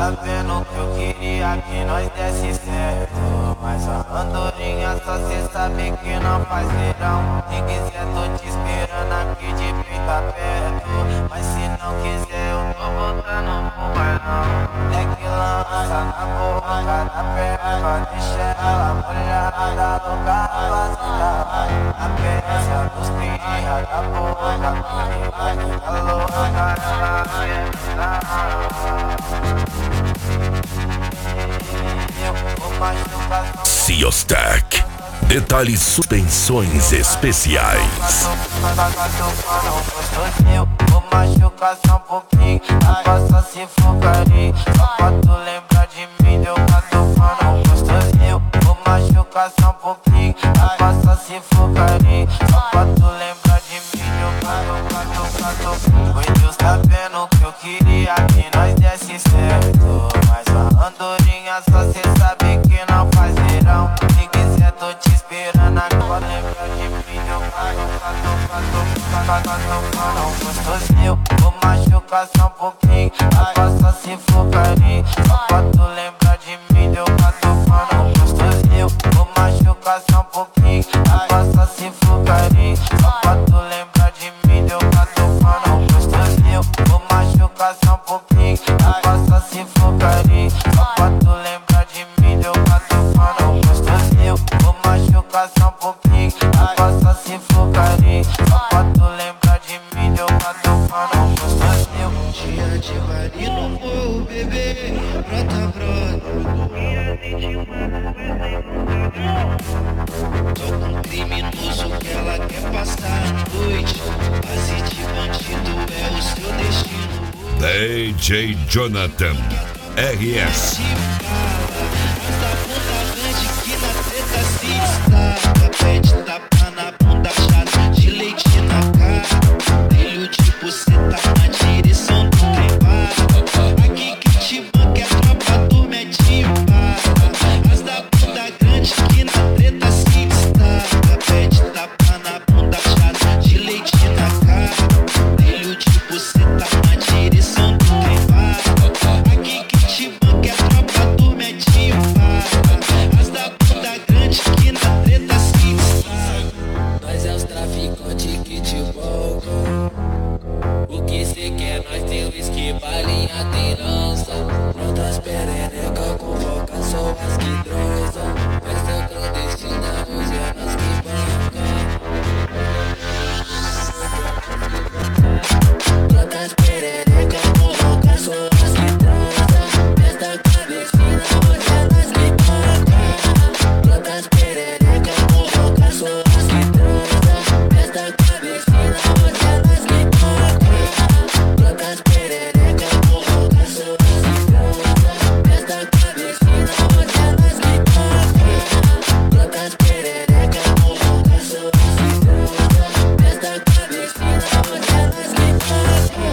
sabendo que eu queria que nós desse certo. Mas a andorinha só cê sabe que não faz verão. Se quiser tô te esperando aqui de peito aberto. Mas se não quiser eu tô voltando pro bailão. É que lança na boca da perna, deixa ela molhada, louca, vazia. A peça dos cria da boca, a louca, ela Siostec. Detalhes suspensões especiais. Vou machucar só um pouquinho, só se for carinho. Só pra tu lembrar de mim, deu catucando gostosinho. Vou machucar só um pouquinho, só se for carinho. Só pra tu lembrar de mim, deu catucando. Foi Deus sabendo que eu queria que nós desse certo. Mas a andorinha só cê sabe que não faz verão. Se quiser tô te esperando agora, lembra de mim, deu catucando gostosinho. Vou machucar só um pouquinho, só se for carinho. Só pra tu lembrar de mim, deu catucando gostosinho. Vou machucar só um pouquinho, só se for carinho. Só pra tu lembrar de mim, deu catucando gostosinho. Vou machucar só um pouquinho, só se for carinho. Só pra tu lembrar de mim, deu catucando gostosinho. Vou machucar só um pouquinho, só se for carinho. Só pra tu lembrar de mim, deu catucando gostosinho. Dia de baile no morro, bebê, brota, brota. Tô com um criminoso que ela quer passar a noite. Base de bandido é o seu destino. DJ Jonathan RS. Mas da bunda grande que na treta se destaca. Pede tapa na bunda chata, de leite na cara. Brilho de buceta na direção do trem para. Aqui que te banca é tropa, turma é de para. Mas da bunda grande que na treta se destaca. Pede tapa na bunda chata, de leite na cara. Brilho de buceta na direção do trem para. Aqui que te banca é tropa, turma é de para. Mas da bunda grande que na treta se destaca. Nós é os traficantes que te bancam. O que cê quer, nós tem whisky, balinha, tem lança. Prontas perereca, convoca só as que transam. Festa clandestina, hoje é nós que banca. Prontas perereca, convoca só as que transam. Festa clandestina, hoje é nós que banca. Prontas perereca, convoca só as que transam. Festa clandestina, hoje é nós que banca. Prontas perereca, convoca só as que transam. Festa clandestina, hoje é nós que banca. Prontas perereca, convoca só as que transam. Festa clandestina, hoje é nós que banca.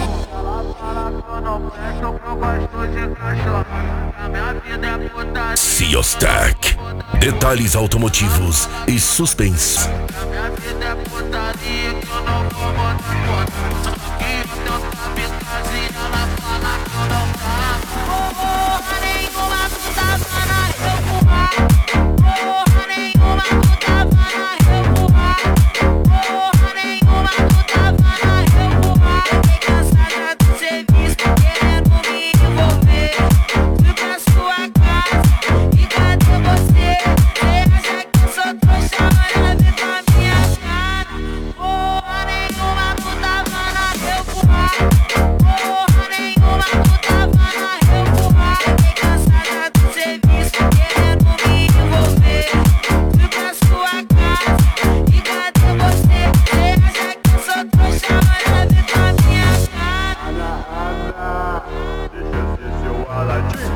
Siostec. Detalhes automotivos e suspensão. Minha vida é putaria que eu não vou botar foto. E o teu kamikaze, ela fala que eu não tava. Porra nenhuma, tu tava na revoar. Porra nenhuma, tu tava na revoar. Porra nenhuma, tu tava na revoar. Fiquei cansada do serviço, querendo me envolver. Fui pra sua casa e cadê você? Cê acha que eu sou trouxa, olha, vem pra minha cara. Porra nenhuma, tu tava na revoar. Porra nenhuma, tu tava na revoar. Fiquei cansada do serviço, querendo me envolver. Fui pra sua casa e cadê você? Cê acha que eu sou trouxa, olha, vem pra minha cara. Deixa eu ser seu Aladim.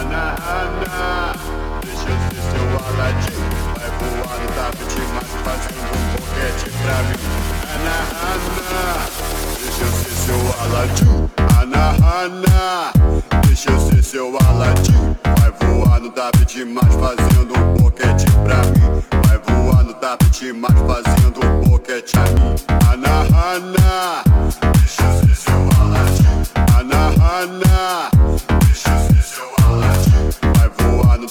Deixa eu ser seu Aladim. Vai voar no tapete, mas fazendo um boquete pra mim. Deixa eu ser seu Aladim. Deixa eu ser seu Aladim. Vai voar no tapete, mas fazendo um boquete pra mim. Vai voar no tapete, mas fazendo um boquete a mim. Deixa eu ser seu Aladim. Deixa eu ser seu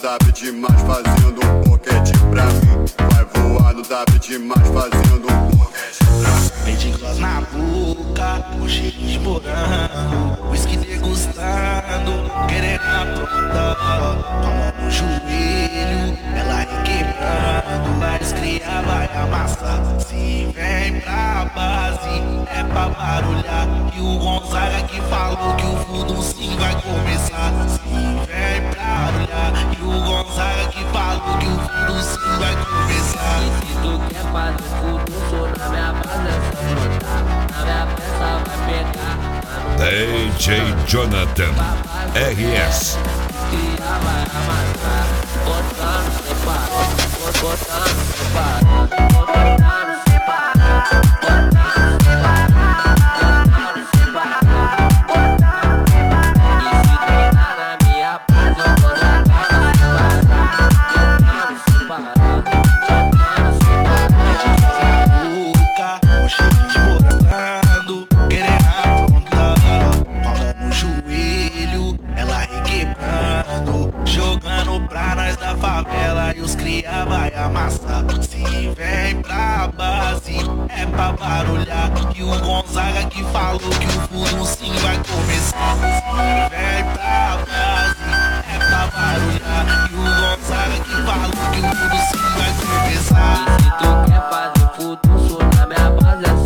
tapete mais fazendo um boquete pra mim. Vai voar no tapete mais fazendo um boquete pra mim. Vem de gloss na boca, com cheirinho de morango, whisky degustando, querendo aprontar. Com a mão no joelho, ela requebrando. As cria vai amassar. Se vem pra base, é pra barulhar. E o Gonzaga que falou que o fundo sim vai começar. Se vem pra barulhar. E o Gonzaga que falou que o fundo sim vai começar. E se tu quer fazer fundo, sou na minha base é só brotar. Na minha peça vai pegar. DJ Jonathan RS. Cria vai amassar. Botando sem parar. Botando sem parar. Botando sem parar. Botando sem parar. Botando sem parar. Botando sem parar. E se treinar na minha base, eu vou dar calma sem parar. Botando sem parar. Botando sem parar. Boca, com cheirinho de morango, querendo aprontar. Com a mão no joelho, ela requebrando, jogando pra nós da favela e os cria vai amassar. Se vem pra base, é pra barulhar. E o Gonzaga que falou que o fundo sim vai começar. Se vem pra base, é pra barulhar. E o Gonzaga que falou que o fundo sim vai começar. E se tu quer fazer fundo, sou na minha base é